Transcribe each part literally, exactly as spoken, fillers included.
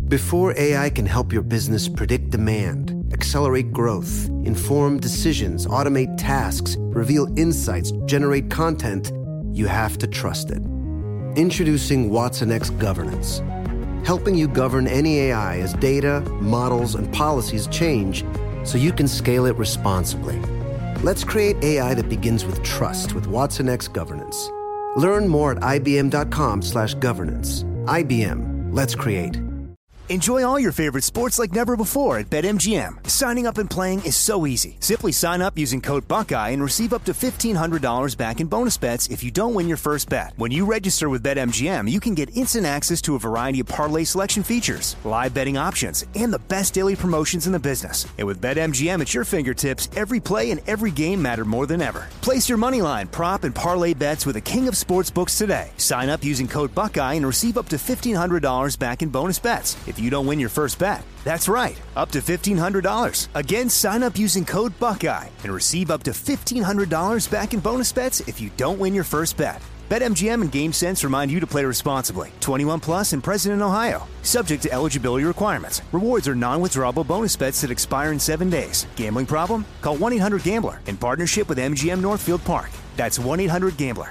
Before A I can help your business predict demand, accelerate growth, inform decisions, automate tasks, reveal insights, generate content, you have to trust it. Introducing watsonx Governance, helping you govern any A I as data, models, and policies change so you can scale it responsibly. Let's create A I that begins with trust with watsonx Governance. Learn more at ibm.com slash governance. I B M. Let's create. Enjoy all your favorite sports like never before at BetMGM. Signing up and playing is so easy. Simply sign up using code Buckeye and receive up to fifteen hundred dollars back in bonus bets if you don't win your first bet. When you register with BetMGM, you can get instant access to a variety of parlay selection features, live betting options, and the best daily promotions in the business. And with BetMGM at your fingertips, every play and every game matter more than ever. Place your moneyline, prop, and parlay bets with the king of sportsbooks today. Sign up using code Buckeye and receive up to fifteen hundred dollars back in bonus bets if you don't win your first bet. That's right, up to fifteen hundred dollars. Again, sign up using code Buckeye and receive up to fifteen hundred dollars back in bonus bets if you don't win your first bet. BetMGM and GameSense remind you to play responsibly. twenty-one plus and present in Ohio. Subject to eligibility requirements. Rewards are non-withdrawable bonus bets that expire in seven days. Gambling problem? Call one eight hundred gambler in partnership with M G M Northfield Park. That's one eight hundred gambler.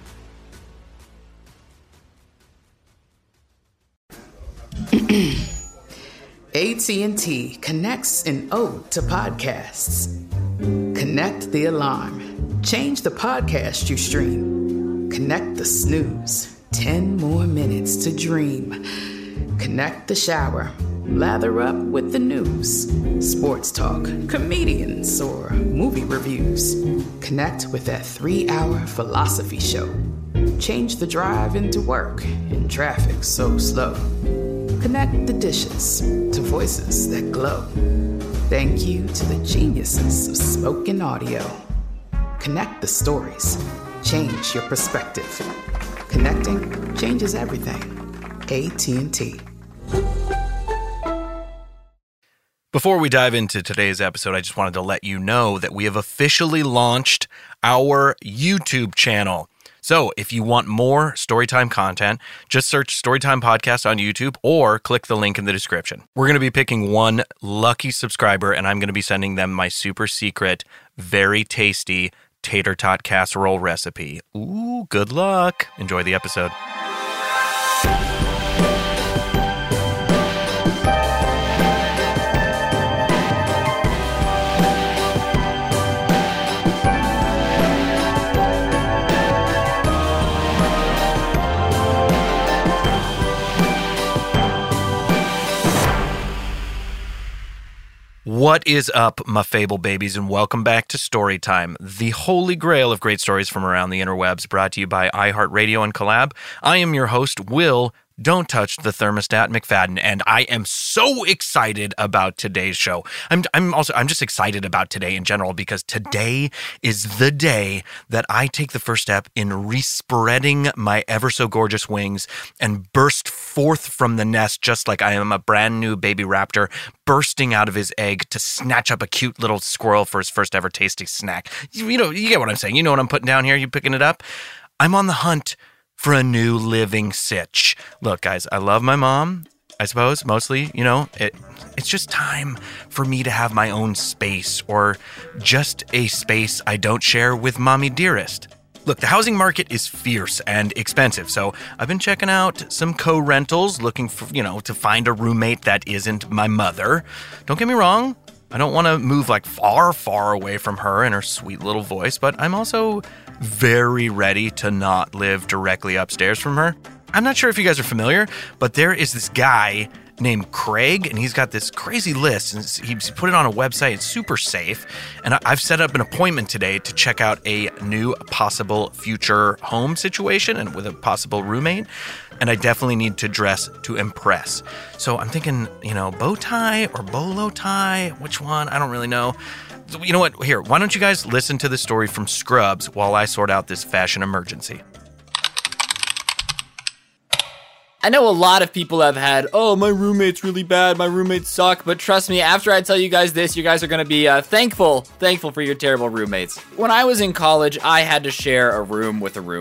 A T and T connects an ode to podcasts. Connect the alarm. Change the podcast you stream. Connect the snooze. Ten more minutes to dream. Connect the shower. Lather up with the news. Sports talk, comedians, or movie reviews. Connect with that three-hour philosophy show. Change the drive into work in traffic so slow. Connect the dishes to voices that glow. Thank you to the geniuses of spoken audio. Connect the stories. Change your perspective. Connecting changes everything. A T and T. Before we dive into today's episode, I just wanted to let you know that we have officially launched our YouTube channel. So if you want more Storytime content, just search Storytime Podcast on YouTube or click the link in the description. We're going to be picking one lucky subscriber, and I'm going to be sending them my super secret, very tasty tater tot casserole recipe. Ooh, good luck. Enjoy the episode. What is up, my fable babies, and welcome back to Storytime, the holy grail of great stories from around the interwebs, brought to you by iHeartRadio and Collab. I am your host, Will Don't Touch the Thermostat McFadden, and I am so excited about today's show. I'm I'm also I'm just excited about today in general because today is the day that I take the first step in respreading my ever so gorgeous wings and burst forth from the nest just like I am a brand new baby raptor bursting out of his egg to snatch up a cute little squirrel for his first ever tasty snack. You, you know, you get what I'm saying. You know what I'm putting down here? You picking it up? I'm on the hunt for a new living sitch. Look, guys, I love my mom, I suppose, mostly, you know, it, it's just time for me to have my own space, or just a space I don't share with mommy dearest. Look, the housing market is fierce and expensive, so I've been checking out some co-rentals, looking for, you know, to find a roommate that isn't my mother. Don't get me wrong, I don't want to move like far, far away from her and her sweet little voice, but I'm also very ready to not live directly upstairs from her. I'm not sure if you guys are familiar, but there is this guy named Craig, and he's got this crazy list, and he's put it on a website. It's super safe, and I've set up an appointment today to check out a new possible future home situation and with a possible roommate, and I definitely need to dress to impress. So I'm thinking, you know, bow tie or bolo tie, which one? I don't really know. You know what? Here, why don't you guys listen to the story from Scrubs while I sort out this fashion emergency? I know a lot of people have had, oh, my roommate's really bad, my roommates suck, but trust me, after I tell you guys this, you guys are going to be uh, thankful, thankful for your terrible roommates. When I was in college, I had to share a room with a roommate.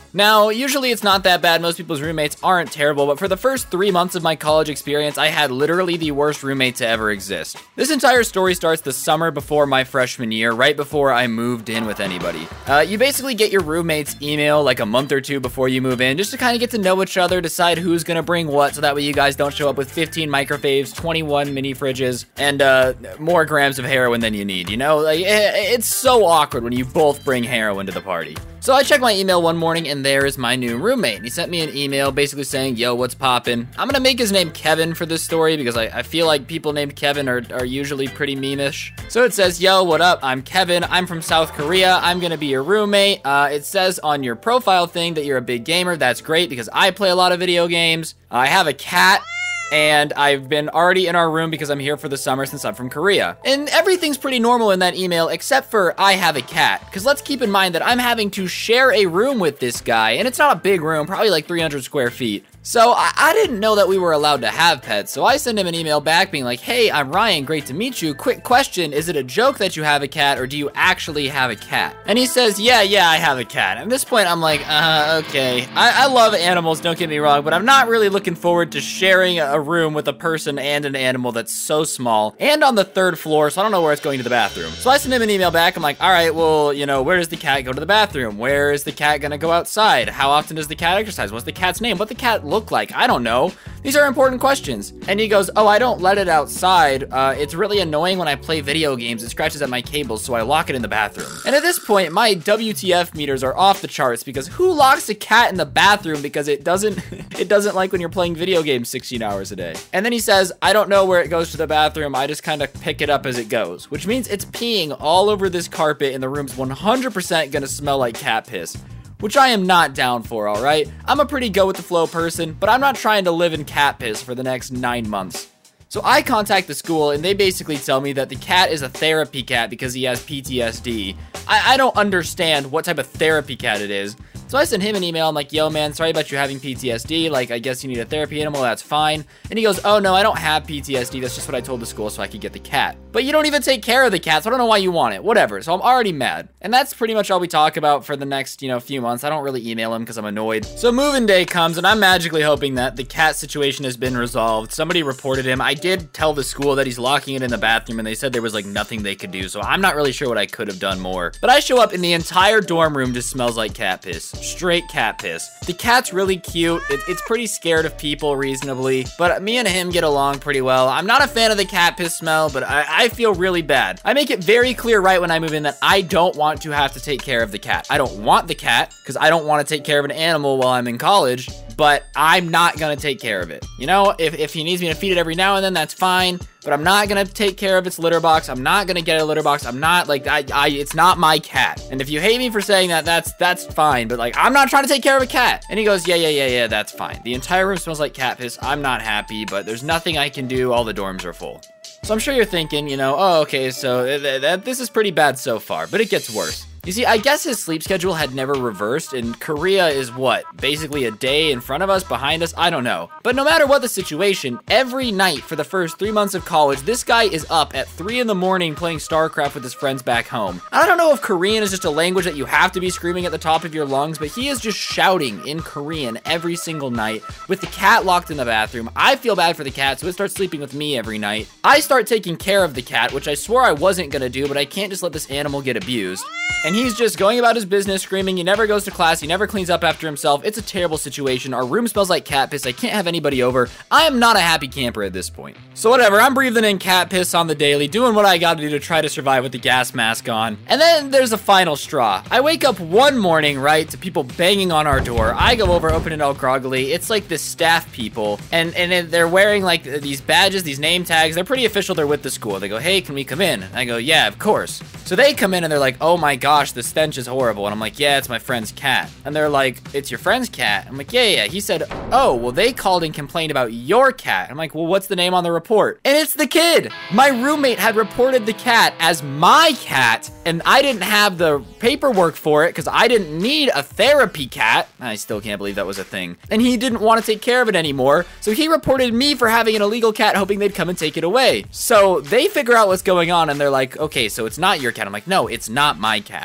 Now, usually it's not that bad. Most people's roommates aren't terrible, but for the first three months of my college experience, I had literally the worst roommate to ever exist. This entire story starts the summer before my freshman year, right before I moved in with anybody. Uh, you basically get your roommate's email like a month or two before you move in, just to kind of get to know each other, decide who's gonna bring what, so that way you guys don't show up with fifteen microwaves, twenty-one mini fridges, and uh, more grams of heroin than you need, you know? Like, it's so awkward when you both bring heroin to the party. So I checked my email one morning, and there is my new roommate. He sent me an email basically saying, yo, what's poppin'? I'm gonna make his name Kevin for this story because I, I feel like people named Kevin are, are usually pretty meme-ish. So it says, yo, what up? I'm Kevin. I'm from South Korea. I'm gonna be your roommate. Uh, it says on your profile thing that you're a big gamer. That's great because I play a lot of video games. I have a cat. And I've been already in our room because I'm here for the summer since I'm from Korea. And everything's pretty normal in that email except for I have a cat. Because let's keep in mind that I'm having to share a room with this guy, and it's not a big room, probably like three hundred square feet. So I, I didn't know that we were allowed to have pets, so I sent him an email back being like, hey, I'm Ryan, great to meet you. Quick question, is it a joke that you have a cat, or do you actually have a cat? And he says, yeah, yeah, I have a cat. At this point, I'm like, uh, okay. I, I love animals, don't get me wrong, but I'm not really looking forward to sharing a room with a person and an animal that's so small, and on the third floor, so I don't know where it's going to the bathroom. So I sent him an email back, I'm like, all right, well, you know, where does the cat go to the bathroom? Where is the cat gonna go outside? How often does the cat exercise? What's the cat's name? What the cat look like? I don't know. These are important questions. And he goes, oh, I don't let it outside. Uh, it's really annoying when I play video games. It scratches at my cables, so I lock it in the bathroom. And at this point, my W T F meters are off the charts because who locks a cat in the bathroom because it doesn't it doesn't like when you're playing video games sixteen hours a day. And then he says, I don't know where it goes to the bathroom. I just kind of pick it up as it goes, which means it's peeing all over this carpet and the room's one hundred percent gonna smell like cat piss. Which I am not down for, all right? I'm a pretty go-with-the-flow person, but I'm not trying to live in cat piss for the next nine months. So I contact the school, and they basically tell me that the cat is a therapy cat because he has P T S D. I, I don't understand what type of therapy cat it is. So I sent him an email. I'm like, yo, man, sorry about you having P T S D. Like, I guess you need a therapy animal. That's fine. And he goes, oh, no, I don't have P T S D. That's just what I told the school so I could get the cat. But you don't even take care of the cat, so I don't know why you want it. Whatever. So I'm already mad. And that's pretty much all we talk about for the next, you know, few months. I don't really email him because I'm annoyed. So moving day comes, and I'm magically hoping that the cat situation has been resolved. Somebody reported him. I did tell the school that he's locking it in the bathroom, and they said there was, like, nothing they could do. So I'm not really sure what I could have done more. But I show up, and the entire dorm room just smells like cat piss. Straight cat piss. The cat's really cute. It, it's pretty scared of people reasonably, but me and him get along pretty well. I'm not a fan of the cat piss smell, but I, I feel really bad. I make it very clear right when I move in that I don't want to have to take care of the cat. I don't want the cat because I don't want to take care of an animal while I'm in college, but I'm not gonna take care of it. You know, if, if he needs me to feed it every now and then, that's fine, but I'm not gonna take care of its litter box. I'm not gonna get a litter box. I'm not, like, I, I, it's not my cat. And if you hate me for saying that, that's, that's fine, but like, I'm not trying to take care of a cat. And he goes, yeah, yeah, yeah, yeah, that's fine. The entire room smells like cat piss. I'm not happy, but there's nothing I can do. All the dorms are full. So I'm sure you're thinking, you know, oh, okay, so th th th this is pretty bad so far, but it gets worse. You see, I guess his sleep schedule had never reversed, and Korea is what? Basically a day in front of us, behind us? I don't know. But no matter what the situation, every night for the first three months of college, this guy is up at three in the morning playing StarCraft with his friends back home. I don't know if Korean is just a language that you have to be screaming at the top of your lungs, but he is just shouting in Korean every single night with the cat locked in the bathroom. I feel bad for the cat, so it starts sleeping with me every night. I start taking care of the cat, which I swore I wasn't gonna do, but I can't just let this animal get abused. And he's just going about his business, screaming. He never goes to class. He never cleans up after himself. It's a terrible situation. Our room smells like cat piss. I can't have anybody over. I am not a happy camper at this point. So whatever, I'm breathing in cat piss on the daily, doing what I gotta do to try to survive with the gas mask on. And then there's a final straw. I wake up one morning, right, to people banging on our door. I go over, open it all groggily. It's like the staff people, and, and they're wearing like these badges, these name tags. They're pretty official. They're with the school. They go, hey, can we come in? And I go, yeah, of course. So they come in and they're like, oh my gosh, the stench is horrible. And I'm like, yeah, it's my friend's cat. And they're like, it's your friend's cat? I'm like, yeah, yeah. He said, oh, well, they called and complained about your cat. I'm like, well, what's the name on the report? And it's the kid. My roommate had reported the cat as my cat, and I didn't have the paperwork for it because I didn't need a therapy cat. I still can't believe that was a thing. And he didn't want to take care of it anymore. So he reported me for having an illegal cat, hoping they'd come and take it away. So they figure out what's going on, and they're like, okay, so it's not your cat. I'm like, no, it's not my cat.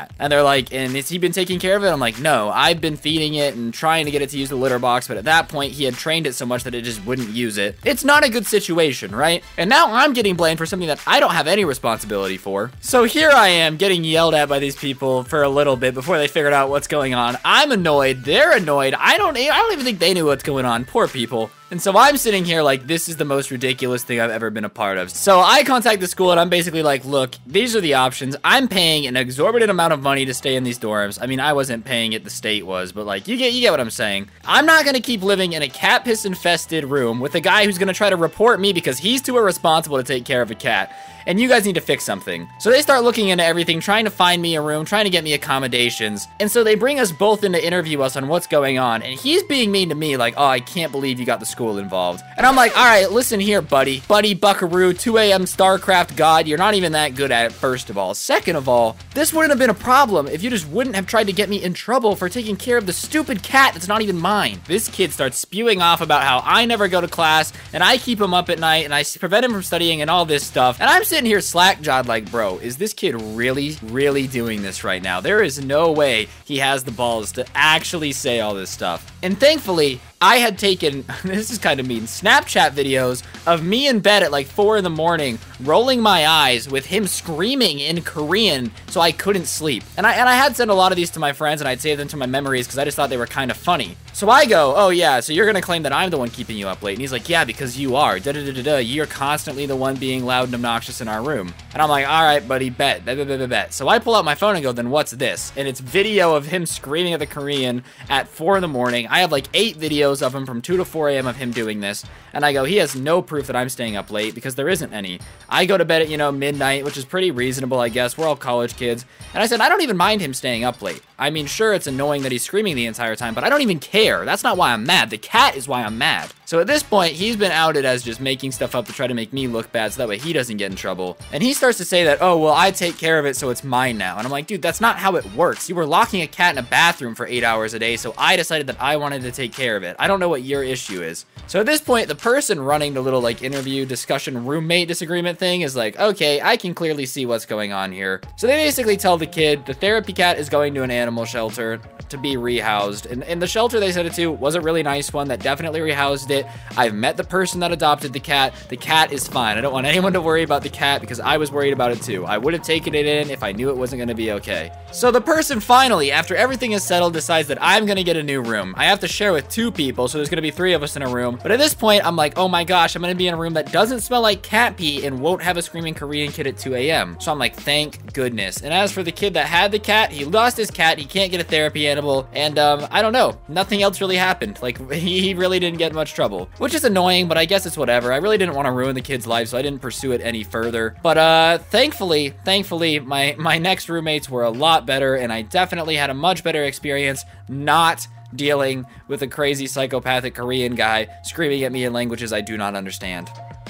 cat. And they're like, and has he been taking care of it? I'm like, no, I've been feeding it and trying to get it to use the litter box, but at that point, he had trained it so much that it just wouldn't use it. It's not a good situation, right? And now I'm getting blamed for something that I don't have any responsibility for. So here I am getting yelled at by these people for a little bit before they figured out what's going on. I'm annoyed. They're annoyed. I don't, I don't even think they knew what's going on. Poor people. And so I'm sitting here like, this is the most ridiculous thing I've ever been a part of. So I contact the school and I'm basically like, look, these are the options. I'm paying an exorbitant amount of money to stay in these dorms. I mean, I wasn't paying it, the state was, but like, you get you get what I'm saying. I'm not gonna keep living in a cat piss infested room with a guy who's gonna try to report me because he's too irresponsible to take care of a cat. And you guys need to fix something. So they start looking into everything, trying to find me a room, trying to get me accommodations. And so they bring us both in to interview us on what's going on. And he's being mean to me like, oh, I can't believe you got the school involved. And I'm like, all right, listen here, buddy. Buddy Buckaroo, two a.m. StarCraft God, you're not even that good at it, first of all. Second of all, this wouldn't have been a problem if you just wouldn't have tried to get me in trouble for taking care of the stupid cat that's not even mine. This kid starts spewing off about how I never go to class and I keep him up at night and I prevent him from studying and all this stuff. And I'm sitting here slack-jawed like, bro, is this kid really, really doing this right now? There is no way he has the balls to actually say all this stuff. And thankfully, I had taken, this is kind of mean, Snapchat videos of me in bed at like four in the morning, rolling my eyes with him screaming in Korean so I couldn't sleep. And I and I had sent a lot of these to my friends and I'd save them to my memories because I just thought they were kind of funny. So I go, oh yeah, so you're gonna claim that I'm the one keeping you up late. And he's like, yeah, because you are. Da da da da da. You're constantly the one being loud and obnoxious in our room. And I'm like, all right, buddy, bet, bet, bet, bet, bet. So I pull out my phone and go, then what's this? And it's video of him screaming at the Korean at four in the morning. I have like eight videos of him from two to four a.m. of him doing this. And I go, he has no proof that I'm staying up late because there isn't any. I go to bed at, you know, midnight, which is pretty reasonable, I guess. We're all college kids. And I said, I don't even mind him staying up late. I mean, sure, it's annoying that he's screaming the entire time, but I don't even care. That's not why I'm mad. The cat is why I'm mad. So at this point, he's been outed as just making stuff up to try to make me look bad so that way he doesn't get in trouble. And he starts to say that, oh, well, I take care of it, so it's mine now. And I'm like, dude, that's not how it works. You were locking a cat in a bathroom for eight hours a day, so I decided that I wanted to take care of it. I don't know what your issue is. So at this point, the person running the little like interview discussion roommate disagreement thing is like, okay, I can clearly see what's going on here. So they basically tell the kid the therapy cat is going to an animal shelter to be rehoused. And, and the shelter they sent it to was a really nice one that definitely rehoused it. I've met the person that adopted the cat. The cat is fine. I don't want anyone to worry about the cat because I was worried about it too. I would have taken it in if I knew it wasn't going to be okay. So the person finally, after everything is settled, decides that I'm going to get a new room. I have to share with two people, so there's going to be three of us in a room. But at this point, I'm like, oh my gosh, I'm going to be in a room that doesn't smell like cat pee and won't have a screaming Korean kid at two a.m. So I'm like, thank goodness. And as for the kid that had the cat, he lost his cat. He can't get a therapy animal. And um, I don't know. Nothing else really happened. Like, he really didn't get much trouble, which is annoying, but I guess it's whatever. I really didn't want to ruin the kid's life, so I didn't pursue it any further. But uh, thankfully, thankfully, my, my next roommates were a lot better, and I definitely had a much better experience not dealing with a crazy psychopathic Korean guy screaming at me in languages I do not understand.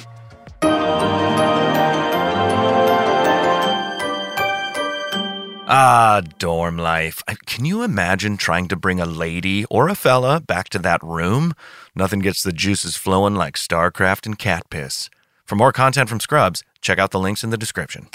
Ah, dorm life. Can you imagine trying to bring a lady or a fella back to that room? Nothing gets the juices flowing like StarCraft and cat piss. For more content from Scrubs, check out the links in the description.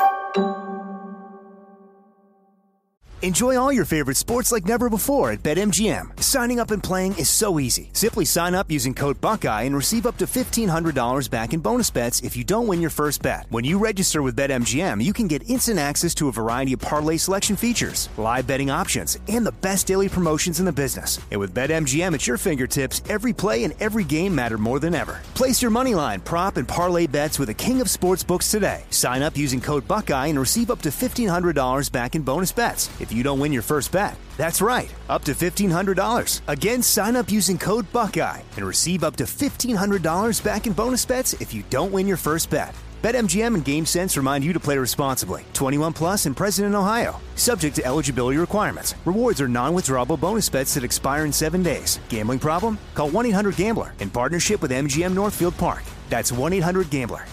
Enjoy all your favorite sports like never before at BetMGM. Signing up and playing is so easy. Simply sign up using code Buckeye and receive up to fifteen hundred dollars back in bonus bets if you don't win your first bet. When you register with BetMGM, you can get instant access to a variety of parlay selection features, live betting options, and the best daily promotions in the business. And with BetMGM at your fingertips, every play and every game matter more than ever. Place your moneyline, prop, and parlay bets with the king of sportsbooks today. Sign up using code Buckeye and receive up to fifteen hundred dollars back in bonus bets if you don't win your first bet. That's right, up to fifteen hundred dollars. Again, sign up using code Buckeye and receive up to fifteen hundred dollars back in bonus bets if you don't win your first bet. BetMGM and GameSense remind you to play responsibly. twenty-one plus and present in Ohio. Subject to eligibility requirements. Rewards are non-withdrawable bonus bets that expire in seven days. Gambling problem? Call one eight hundred gambler in partnership with M G M Northfield Park. That's one eight hundred gambler.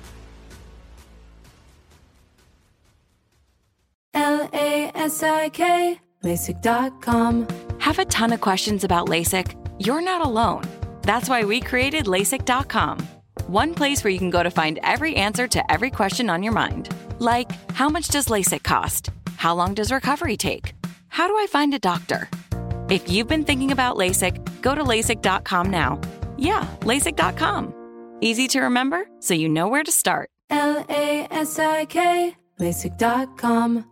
L A S I K, LASIK dot com. Have a ton of questions about LASIK? You're not alone. That's why we created LASIK dot com. One place where you can go to find every answer to every question on your mind. Like, how much does LASIK cost? How long does recovery take? How do I find a doctor? If you've been thinking about LASIK, go to LASIK dot com now. Yeah, LASIK dot com. Easy to remember, so you know where to start. L A S I K, LASIK dot com.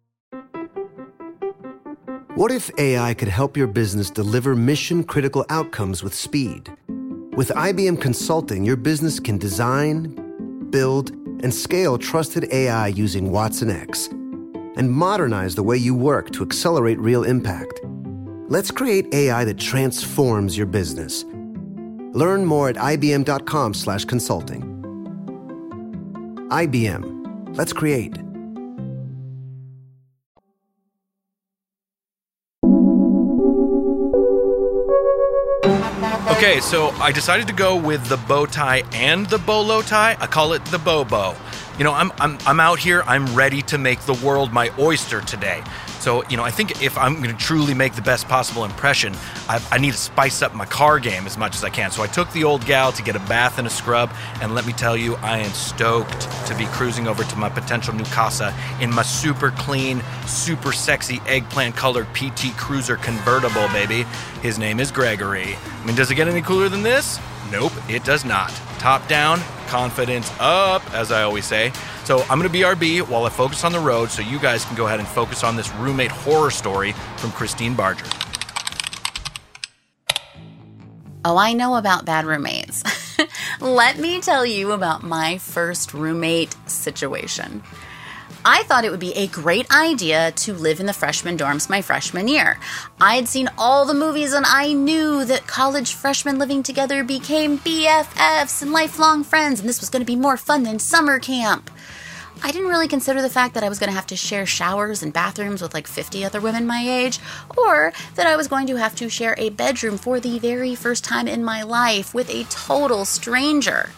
What if A I could help your business deliver mission-critical outcomes with speed? With I B M Consulting, your business can design, build, and scale trusted A I using Watson X, and modernize the way you work to accelerate real impact. Let's create A I that transforms your business. Learn more at I B M dot com slash consulting. I B M. Let's create. Okay, so I decided to go with the bow tie and the bolo tie. I call it the bobo. You know, I'm I'm I'm out here. I'm ready to make the world my oyster today. So, you know, I think if I'm going to truly make the best possible impression, I, I need to spice up my car game as much as I can. So I took the old gal to get a bath and a scrub, and let me tell you, I am stoked to be cruising over to my potential new casa in my super clean, super sexy eggplant-colored P T Cruiser convertible, baby. His name is Gregory. I mean, does it get any cooler than this? Nope, it does not. Top down, confidence up, as I always say. So I'm going to B R B while I focus on the road, so you guys can go ahead and focus on this roommate horror story from Christine Barger. Oh, I know about bad roommates. Let me tell you about my first roommate situation. I thought it would be a great idea to live in the freshman dorms my freshman year. I had seen all the movies and I knew that college freshmen living together became B F Fs and lifelong friends, and this was going to be more fun than summer camp. I didn't really consider the fact that I was going to have to share showers and bathrooms with like fifty other women my age, or that I was going to have to share a bedroom for the very first time in my life with a total stranger.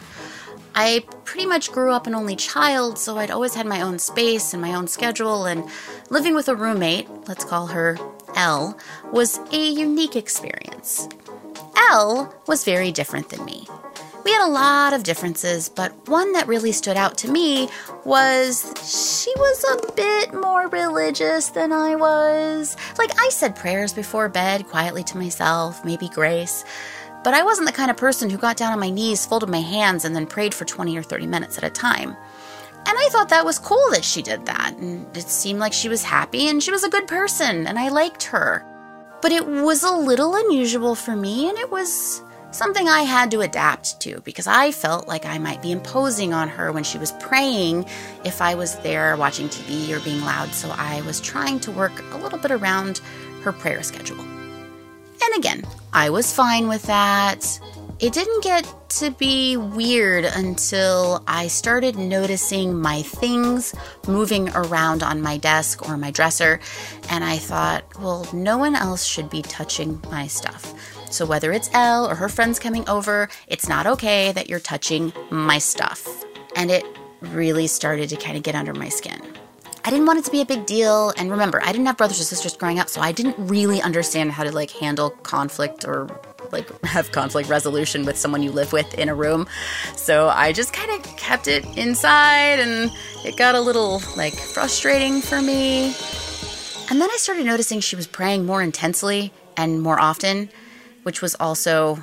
I pretty much grew up an only child, so I'd always had my own space and my own schedule, and living with a roommate, let's call her Elle, was a unique experience. Elle was very different than me. We had a lot of differences, but one that really stood out to me was she was a bit more religious than I was. Like, I said prayers before bed quietly to myself, maybe grace. But I wasn't the kind of person who got down on my knees, folded my hands, and then prayed for twenty or thirty minutes at a time. And I thought that was cool that she did that, and it seemed like she was happy, and she was a good person, and I liked her. But it was a little unusual for me, and it was something I had to adapt to, because I felt like I might be imposing on her when she was praying if I was there watching T V or being loud, so I was trying to work a little bit around her prayer schedule. And again, I was fine with that. It didn't get to be weird until I started noticing my things moving around on my desk or my dresser, and I thought, well, no one else should be touching my stuff. So whether it's Elle or her friends coming over, it's not okay that you're touching my stuff. And it really started to kind of get under my skin. I didn't want it to be a big deal. And remember, I didn't have brothers or sisters growing up, so I didn't really understand how to like handle conflict or like have conflict resolution with someone you live with in a room. So I just kind of kept it inside, and it got a little like frustrating for me. And then I started noticing she was praying more intensely and more often, which was also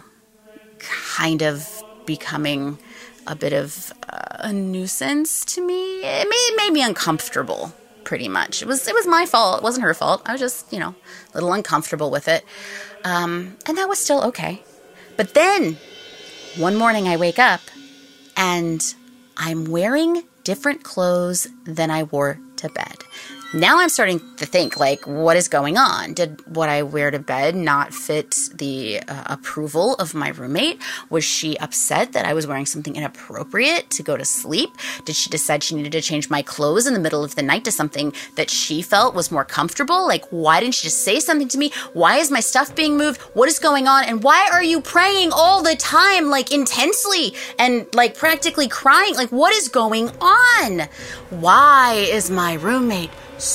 kind of becoming a bit of uh, a nuisance to me. It made, it made me uncomfortable, pretty much. It was it was my fault. It wasn't her fault. I was just, you know, a little uncomfortable with it. Um, and that was still okay. But then, one morning I wake up, and I'm wearing different clothes than I wore to bed. Now I'm starting to think, like, what is going on? Did what I wear to bed not fit the uh, approval of my roommate? Was she upset that I was wearing something inappropriate to go to sleep? Did she decide she needed to change my clothes in the middle of the night to something that she felt was more comfortable? Like, why didn't she just say something to me? Why is my stuff being moved? What is going on? And why are you praying all the time, like, intensely and, like, practically crying? Like, what is going on? Why is my roommate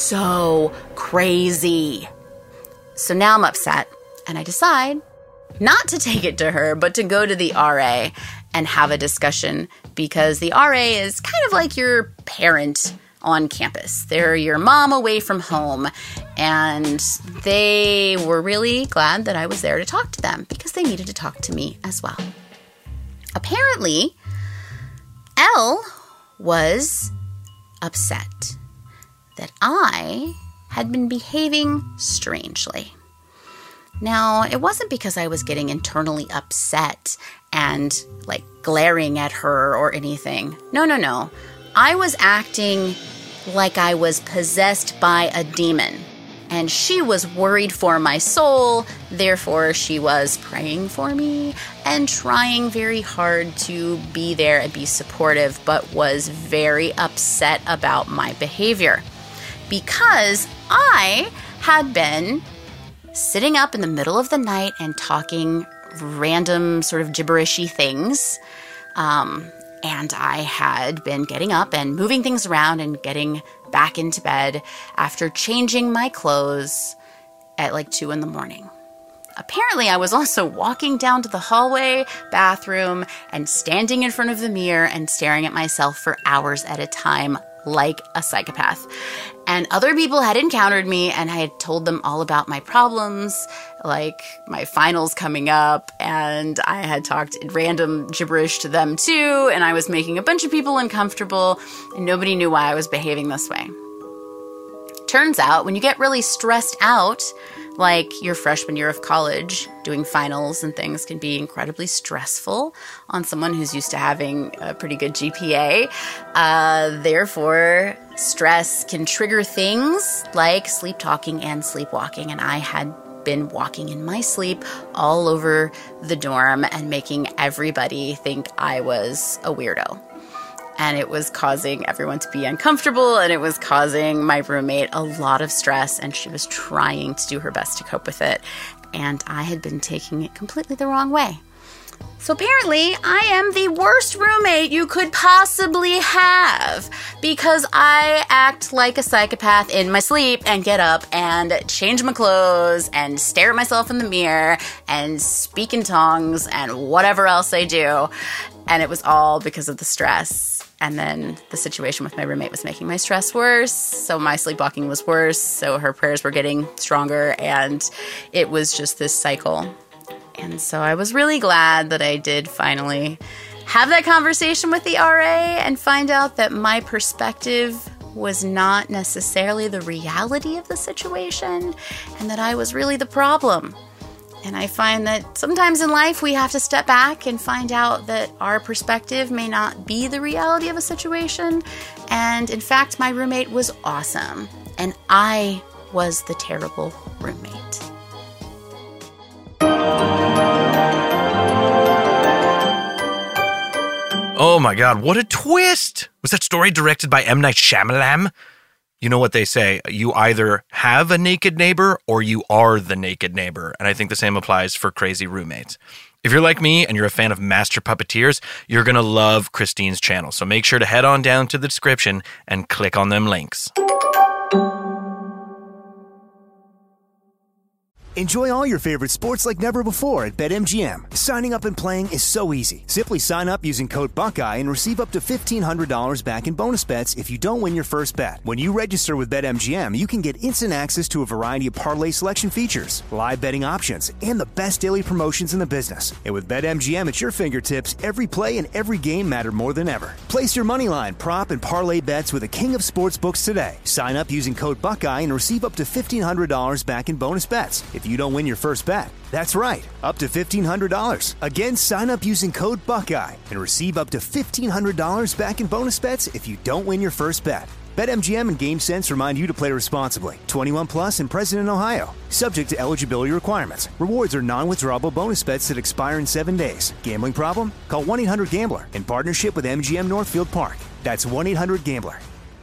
so crazy? So now I'm upset, and I decide not to take it to her, but to go to the R A and have a discussion, because the R A is kind of like your parent on campus. They're your mom away from home, and they were really glad that I was there to talk to them because they needed to talk to me as well. Apparently, Elle was upset that I had been behaving strangely. Now, it wasn't because I was getting internally upset and like glaring at her or anything. No, no, no. I was acting like I was possessed by a demon, and she was worried for my soul. Therefore, she was praying for me and trying very hard to be there and be supportive, but was very upset about my behavior because I had been sitting up in the middle of the night and talking random sort of gibberishy things. Um, and I had been getting up and moving things around and getting back into bed after changing my clothes at like two in the morning. Apparently, I was also walking down to the hallway bathroom and standing in front of the mirror and staring at myself for hours at a time like a psychopath. And other people had encountered me, and I had told them all about my problems, like my finals coming up, and I had talked random gibberish to them too, and I was making a bunch of people uncomfortable, and nobody knew why I was behaving this way. Turns out, when you get really stressed out, like your freshman year of college, doing finals and things can be incredibly stressful on someone who's used to having a pretty good G P A. Uh, therefore, stress can trigger things like sleep talking and sleepwalking. And I had been walking in my sleep all over the dorm and making everybody think I was a weirdo. And it was causing everyone to be uncomfortable, and it was causing my roommate a lot of stress, and she was trying to do her best to cope with it. And I had been taking it completely the wrong way. So apparently, I am the worst roommate you could possibly have because I act like a psychopath in my sleep and get up and change my clothes and stare at myself in the mirror and speak in tongues and whatever else I do. And it was all because of the stress. And then the situation with my roommate was making my stress worse. So my sleepwalking was worse. So her prayers were getting stronger. And it was just this cycle. And so I was really glad that I did finally have that conversation with the R A and find out that my perspective was not necessarily the reality of the situation and that I was really the problem. And I find that sometimes in life we have to step back and find out that our perspective may not be the reality of a situation. And in fact, my roommate was awesome, and I was the terrible roommate. Oh my God, what a twist! Was that story directed by M. Night Shyamalan? You know what they say, you either have a naked neighbor or you are the naked neighbor. And I think the same applies for crazy roommates. If you're like me and you're a fan of Master Puppeteers, you're going to love Christine's channel. So make sure to head on down to the description and click on them links. Enjoy all your favorite sports like never before at BetMGM. Signing up and playing is so easy. Simply sign up using code Buckeye and receive up to fifteen hundred dollars back in bonus bets if you don't win your first bet. When you register with BetMGM, you can get instant access to a variety of parlay selection features, live betting options, and the best daily promotions in the business. And with BetMGM at your fingertips, every play and every game matter more than ever. Place your moneyline, prop, and parlay bets with the king of sportsbooks today. Sign up using code Buckeye and receive up to fifteen hundred dollars back in bonus bets if you don't win your first bet. That's right, up to fifteen hundred dollars. Again, sign up using code Buckeye and receive up to fifteen hundred dollars back in bonus bets if you don't win your first bet. BetMGM and GameSense remind you to play responsibly. twenty-one plus and present in Ohio. Subject to eligibility requirements. Rewards are non-withdrawable bonus bets that expire in seven days. Gambling problem? Call one eight hundred gambler in partnership with M G M Northfield Park. That's one eight hundred gambler.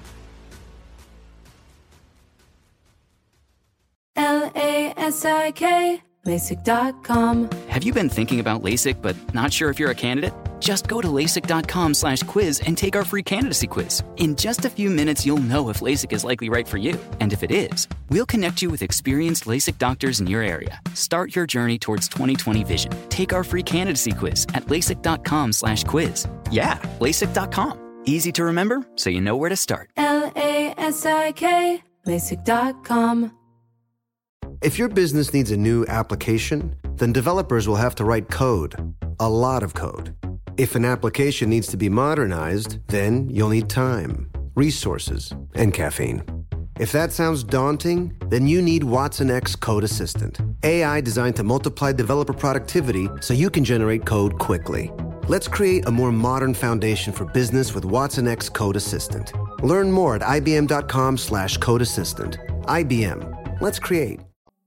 L A S I K, LASIK dot com. Have you been thinking about LASIK but not sure if you're a candidate? Just go to LASIK.com slash quiz and take our free candidacy quiz. In just a few minutes, you'll know if LASIK is likely right for you. And if it is, we'll connect you with experienced LASIK doctors in your area. Start your journey towards twenty twenty vision. Take our free candidacy quiz at LASIK.com slash quiz. Yeah, LASIK dot com. Easy to remember, so you know where to start. L A S I K, LASIK dot com. If your business needs a new application, then developers will have to write code, a lot of code. If an application needs to be modernized, then you'll need time, resources, and caffeine. If that sounds daunting, then you need Watson X Code Assistant, A I designed to multiply developer productivity so you can generate code quickly. Let's create a more modern foundation for business with Watson X Code Assistant. Learn more at ibm.com slash code assistant. I B M. Let's create.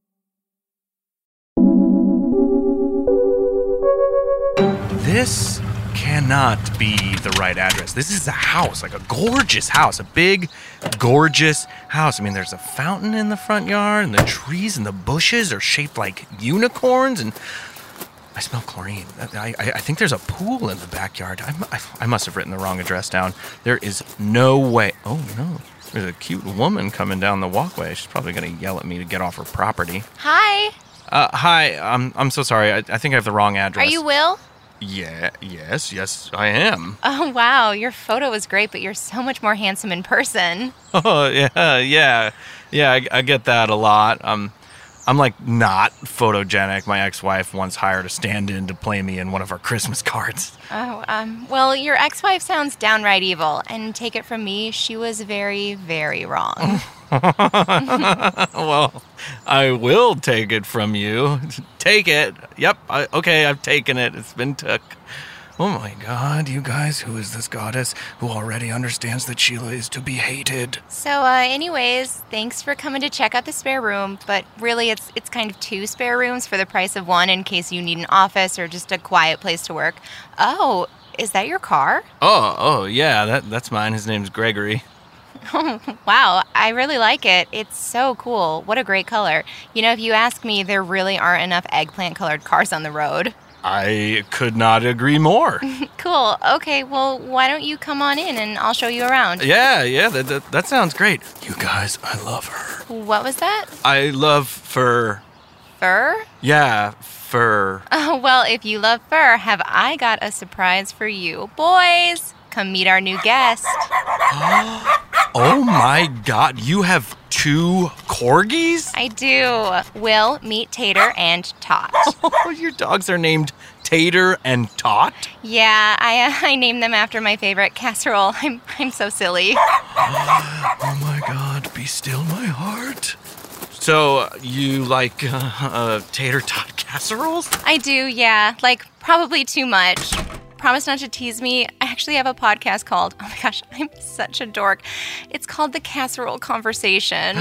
This cannot be the right address. This is a house, like a gorgeous house, a big, gorgeous house. I mean, there's a fountain in the front yard, and the trees and the bushes are shaped like unicorns, and I smell chlorine. I, I, I think there's a pool in the backyard. I, I, I must have written the wrong address down. There is no way. Oh, no. There's a cute woman coming down the walkway. She's probably going to yell at me to get off her property. Hi. Uh, hi. I'm, I'm so sorry. I, I think I have the wrong address. Are you Will? Yeah, yes, yes, I am. Oh, wow. Your photo was great, but you're so much more handsome in person. Oh, yeah, yeah. Yeah, I, I get that a lot. Um, I'm, like, not photogenic. My ex-wife once hired a stand-in to play me in one of our Christmas cards. Oh, um, well, your ex-wife sounds downright evil, and take it from me, she was very, very wrong. Well, I will take it from you. Take it. Yep, I, okay, I've taken it. It's been took. Oh my God, you guys, who is this goddess who already understands that Sheila is to be hated? So, uh, anyways, thanks for coming to check out the spare room, but really it's it's kind of two spare rooms for the price of one in case you need an office or just a quiet place to work. Oh, is that your car? Oh, oh, yeah, that that's mine. His name's Gregory. Oh, wow, I really like it. It's so cool. What a great color. You know, if you ask me, there really aren't enough eggplant-colored cars on the road. I could not agree more. Cool. Okay, well, why don't you come on in and I'll show you around? Yeah, yeah, that, that, that sounds great. You guys, I love her. What was that? I love fur. Fur? Yeah, fur. Oh, well, if you love fur, have I got a surprise for you. Boys, come meet our new guest. Oh my God, you have two corgis? I do. Will, meet Tater and Tot. Oh, your dogs are named Tater and Tot? Yeah, I uh, I named them after my favorite casserole. I'm I'm so silly. Oh my God, be still my heart. So, you like uh, uh, Tater Tot casseroles? I do, yeah. Like, probably too much. Promise not to tease me. I actually have a podcast called, oh my gosh, I'm such a dork. It's called The Casserole Conversation.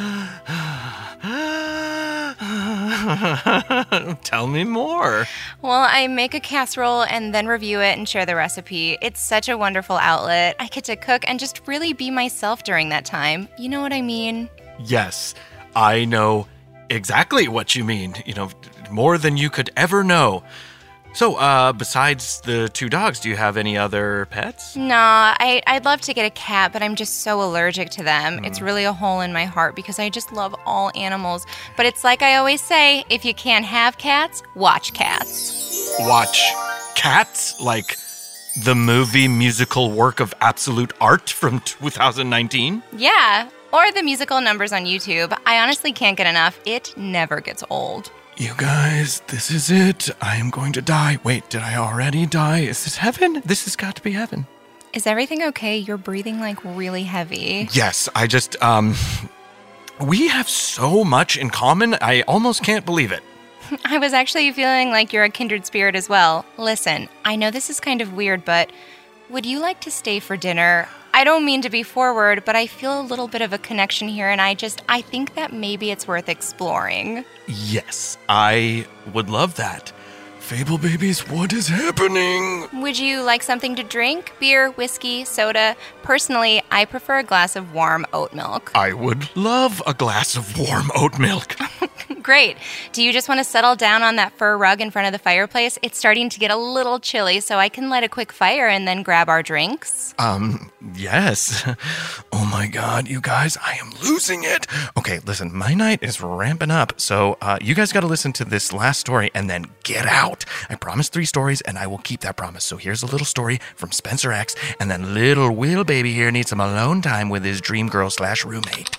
Tell me more. Well, I make a casserole and then review it and share the recipe. It's such a wonderful outlet. I get to cook and just really be myself during that time. You know what I mean? Yes, I know exactly what you mean. You know, more than you could ever know. So, uh, besides the two dogs, do you have any other pets? Nah, I, I'd love to get a cat, but I'm just so allergic to them. Mm. It's really a hole in my heart because I just love all animals. But it's like I always say, if you can't have cats, watch Cats. Watch Cats? Like the movie musical work of absolute art from two thousand nineteen? Yeah, or the musical numbers on YouTube. I honestly can't get enough. It never gets old. You guys, this is it. I am going to die. Wait, did I already die? Is this heaven? This has got to be heaven. Is everything okay? You're breathing like really heavy. Yes, I just, um, we have so much in common. I almost can't believe it. I was actually feeling like you're a kindred spirit as well. Listen, I know this is kind of weird, but would you like to stay for dinner? I don't mean to be forward, but I feel a little bit of a connection here, and I just, I think that maybe it's worth exploring. Yes, I would love that. Fable babies, what is happening? Would you like something to drink? Beer, whiskey, soda? Personally, I prefer a glass of warm oat milk. I would love a glass of warm oat milk. Great. Do you just want to settle down on that fur rug in front of the fireplace? It's starting to get a little chilly, so I can light a quick fire and then grab our drinks. Um, yes. Oh my God, you guys, I am losing it. Okay, listen, my night is ramping up, so uh, you guys got to listen to this last story and then get out. I promised three stories, and I will keep that promise. So here's a little story from Spencer X, and then little Will baby here needs some alone time with his dream girl slash roommate.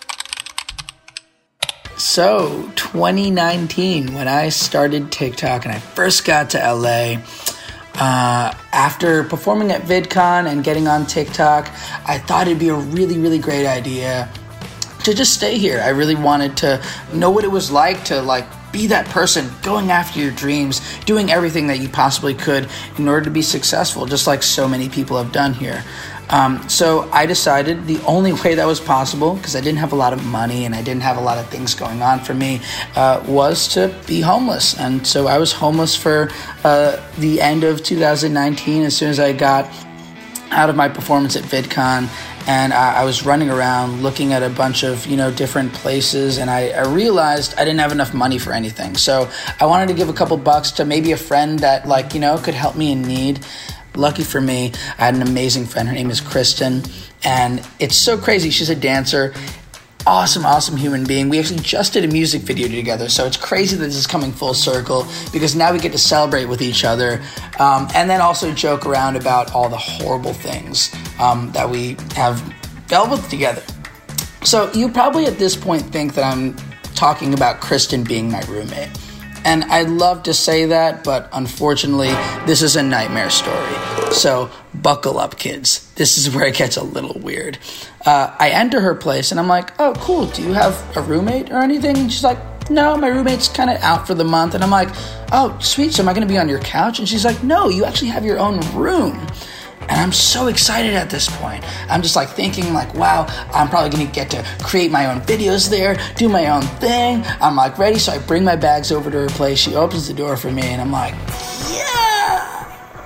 So, twenty nineteen, when I started TikTok and I first got to L A, uh, after performing at VidCon and getting on TikTok, I thought it'd be a really, really great idea to just stay here. I really wanted to know what it was like to, like, be that person going after your dreams, doing everything that you possibly could in order to be successful, just like so many people have done here. Um, so I decided the only way that was possible, because I didn't have a lot of money and I didn't have a lot of things going on for me, uh, was to be homeless. And so I was homeless for uh, the end of two thousand nineteen, as soon as I got out of my performance at VidCon. And I, I was running around looking at a bunch of, you know, different places, and I, I realized I didn't have enough money for anything. So I wanted to give a couple bucks to maybe a friend that, like, you know, could help me in need. Lucky for me, I had an amazing friend. Her name is Kristen, and it's so crazy. She's a dancer, awesome, awesome human being. We actually just did a music video together, so it's crazy that this is coming full circle, because now we get to celebrate with each other, um, and then also joke around about all the horrible things um, that we have dealt with together. So you probably at this point think that I'm talking about Kristen being my roommate. And I'd love to say that, but unfortunately, this is a nightmare story. So buckle up, kids. This is where it gets a little weird. Uh, I enter her place, and I'm like, oh, cool. Do you have a roommate or anything? And she's like, no, my roommate's kind of out for the month. And I'm like, oh, sweet. So am I going to be on your couch? And she's like, no, you actually have your own room. And I'm so excited at this point. I'm just like thinking like, wow, I'm probably going to get to create my own videos there, do my own thing. I'm like ready. So I bring my bags over to her place. She opens the door for me and I'm like, yeah.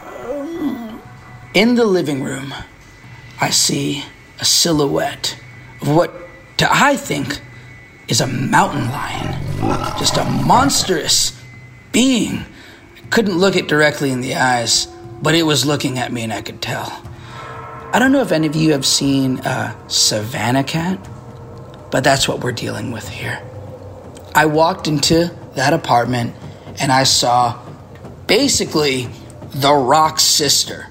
In the living room, I see a silhouette of what I think is a mountain lion. Just a monstrous being. I couldn't look it directly in the eyes, but it was looking at me and I could tell. I don't know if any of you have seen a Savannah cat, but that's what we're dealing with here. I walked into that apartment and I saw basically the Rock's sister.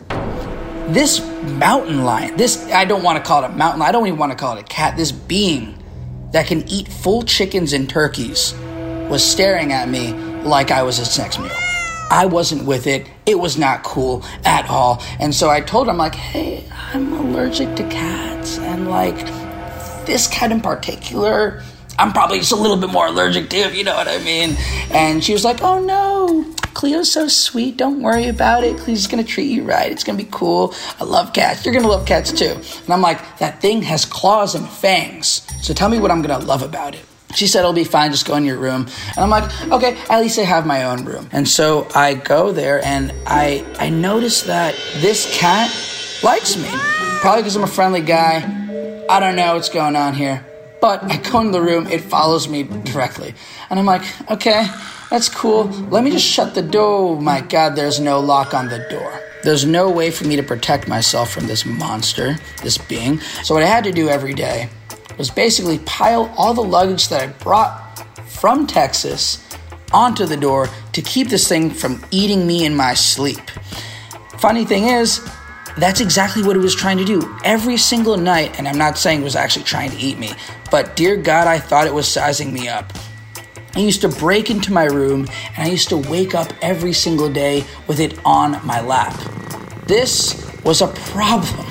This mountain lion, this, I don't want to call it a mountain lion, I don't even want to call it a cat, this being that can eat full chickens and turkeys was staring at me like I was its next meal. I wasn't with it. It was not cool at all. And so I told her, I'm like, hey, I'm allergic to cats. And like, this cat in particular, I'm probably just a little bit more allergic to, if you know what I mean. And she was like, oh no, Cleo's so sweet. Don't worry about it. Cleo's going to treat you right. It's going to be cool. I love cats. You're going to love cats too. And I'm like, that thing has claws and fangs. So tell me what I'm going to love about it. She said, it'll be fine, just go in your room. And I'm like, okay, at least I have my own room. And so I go there and I I notice that this cat likes me. Probably because I'm a friendly guy. I don't know what's going on here. But I go into the room, it follows me directly. And I'm like, okay, that's cool. Let me just shut the door. Oh my God, there's no lock on the door. There's no way for me to protect myself from this monster, this being. So what I had to do every day was basically pile all the luggage that I brought from Texas onto the door to keep this thing from eating me in my sleep. Funny thing is, that's exactly what it was trying to do every single night, and I'm not saying it was actually trying to eat me, but dear God, I thought it was sizing me up. I used to break into my room, and I used to wake up every single day with it on my lap. This was a problem.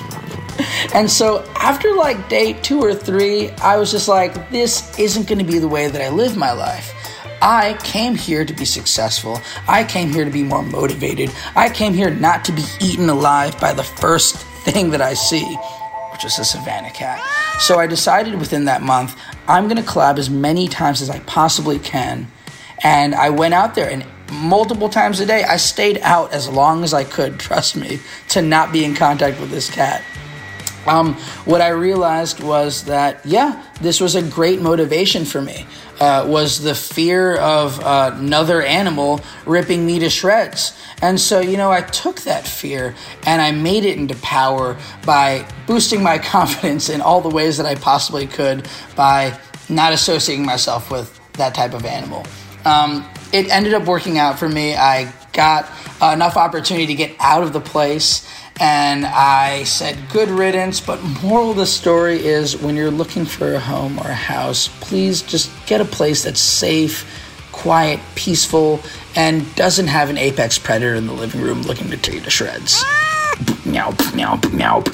And so after like day two or three, I was just like, this isn't going to be the way that I live my life. I came here to be successful. I came here to be more motivated. I came here not to be eaten alive by the first thing that I see, which is a Savannah cat. So I decided within that month, I'm going to collab as many times as I possibly can. And I went out there and multiple times a day, I stayed out as long as I could, trust me, to not be in contact with this cat. Um, what I realized was that, yeah, this was a great motivation for me, uh, was the fear of uh, another animal ripping me to shreds. And so, you know, I took that fear and I made it into power by boosting my confidence in all the ways that I possibly could by not associating myself with that type of animal. Um, it ended up working out for me. I got uh, enough opportunity to get out of the place. And I said, good riddance, but moral of the story is when you're looking for a home or a house, please just get a place that's safe, quiet, peaceful, and doesn't have an apex predator in the living room looking to tear you to shreds. Meow, meow, meow.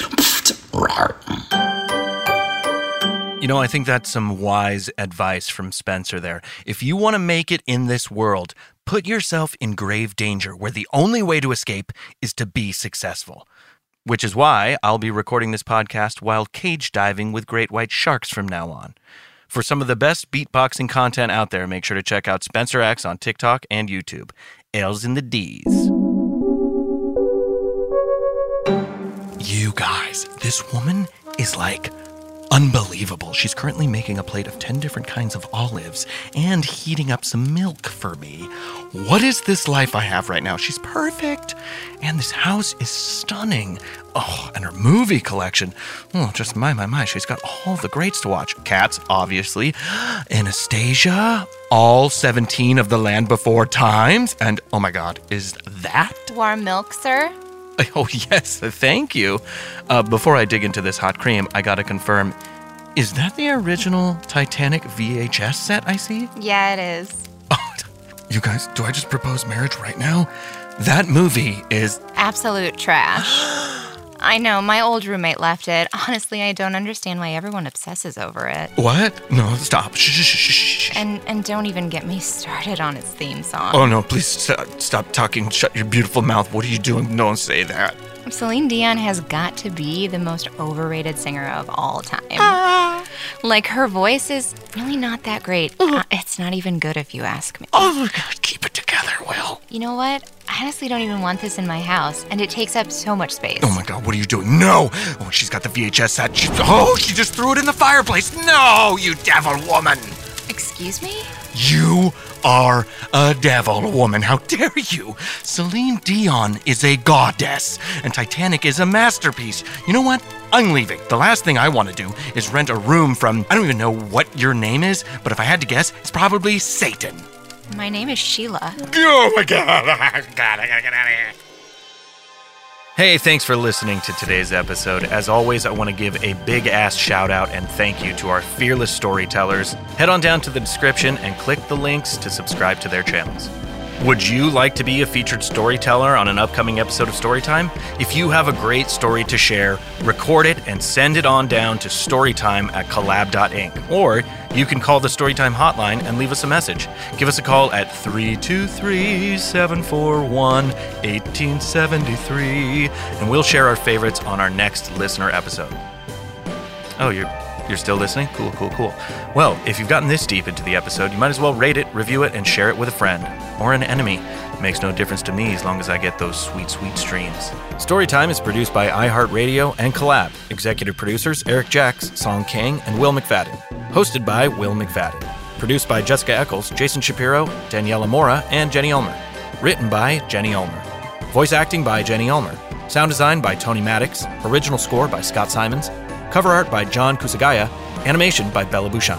You know, I think that's some wise advice from Spencer there. If you want to make it in this world, put yourself in grave danger where the only way to escape is to be successful. Which is why I'll be recording this podcast while cage diving with great white sharks from now on. For some of the best beatboxing content out there, make sure to check out Spencer X on TikTok and YouTube. L's in the D's. You guys, this woman is like unbelievable. She's currently making a plate of ten different kinds of olives and heating up some milk for me. What is this life I have right now? She's perfect. And this house is stunning. Oh, and her movie collection. Oh, just my, my, my. She's got all the greats to watch. Cats, obviously. Anastasia. All seventeen of the Land Before Times. And, oh my God, is that? Warm milk, sir? Oh, yes, thank you. Uh, before I dig into this hot cream, I gotta confirm, is that the original Titanic V H S set I see? Yeah, it is. Oh, you guys, do I just propose marriage right now? That movie is absolute trash. I know, my old roommate left it. Honestly, I don't understand why everyone obsesses over it. What? No, stop. Shh, shh, shh, shh. And and don't even get me started on its theme song. Oh, no, please st- stop talking. Shut your beautiful mouth. What are you doing? Don't say that. Celine Dion has got to be the most overrated singer of all time. Ah. Like, her voice is really not that great. Uh, it's not even good if you ask me. Oh, God, keep it together, Will. You know what? I honestly don't even want this in my house, and it takes up so much space. Oh my God, what are you doing? No! Oh, she's got the V H S set. She, oh, she just threw it in the fireplace. No, you devil woman! Excuse me? You are a devil woman. How dare you? Celine Dion is a goddess, and Titanic is a masterpiece. You know what? I'm leaving. The last thing I want to do is rent a room from, I don't even know what your name is, but if I had to guess, it's probably Satan. My name is Sheila. Oh my God. God, I gotta get out of here. Hey, thanks for listening to today's episode. As always, I want to give a big-ass shout-out and thank you to our fearless storytellers. Head on down to the description and click the links to subscribe to their channels. Would you like to be a featured storyteller on an upcoming episode of Storytime? If you have a great story to share, record it and send it on down to storytime at collab dot inc. Or you can call the Storytime hotline and leave us a message. Give us a call at three two three, seven four one, one eight seven three, and we'll share our favorites on our next listener episode. Oh, you're... You're still listening? Cool, cool, cool. Well, if you've gotten this deep into the episode, you might as well rate it, review it, and share it with a friend or an enemy. It makes no difference to me as long as I get those sweet, sweet streams. Storytime is produced by iHeartRadio and Collab. Executive producers Eric Jacks, Song King, and Will McFadden. Hosted by Will McFadden. Produced by Jessica Eccles, Jason Shapiro, Daniela Mora, and Jenny Ulmer. Written by Jenny Ulmer. Voice acting by Jenny Ulmer. Sound design by Tony Maddox. Original score by Scott Simons. Cover art by John Kusagaya. Animation by Bella Bouchon.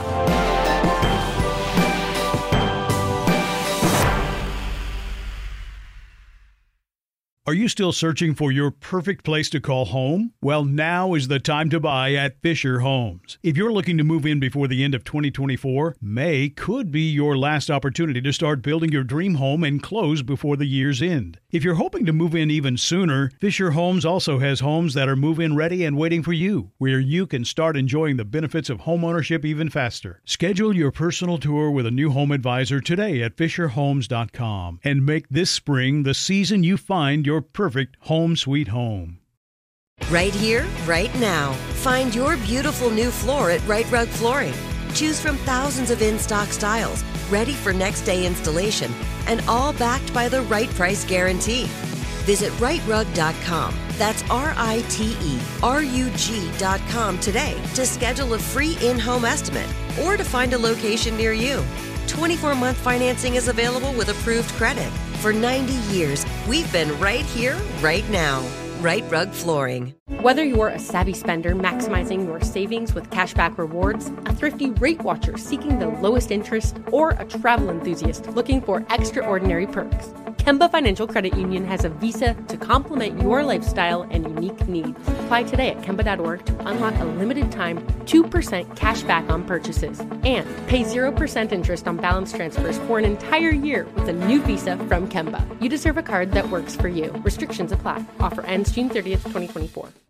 Are you still searching for your perfect place to call home? Well, now is the time to buy at Fisher Homes. If you're looking to move in before the end of twenty twenty-four, May could be your last opportunity to start building your dream home and close before the year's end. If you're hoping to move in even sooner, Fisher Homes also has homes that are move-in ready and waiting for you, where you can start enjoying the benefits of homeownership even faster. Schedule your personal tour with a new home advisor today at fisher homes dot com and make this spring the season you find your perfect home sweet home. Right here, right now. Find your beautiful new floor at Right Rug Flooring. Choose from thousands of in-stock styles, ready for next day installation, and all backed by the right price guarantee. Visit right rug dot com. That's R I T E R U G dot com today to schedule a free in-home estimate or to find a location near you. twenty-four month financing is available with approved credit. For ninety years, we've been right here, right now. Right Rug Flooring. Whether you're a savvy spender maximizing your savings with cashback rewards, a thrifty rate watcher seeking the lowest interest, or a travel enthusiast looking for extraordinary perks, Kemba Financial Credit Union has a visa to complement your lifestyle and unique needs. Apply today at Kemba dot org to unlock a limited time two percent cash back on purchases and pay zero percent interest on balance transfers for an entire year with a new visa from Kemba. You deserve a card that works for you. Restrictions apply. Offer ends June thirtieth, twenty twenty-four.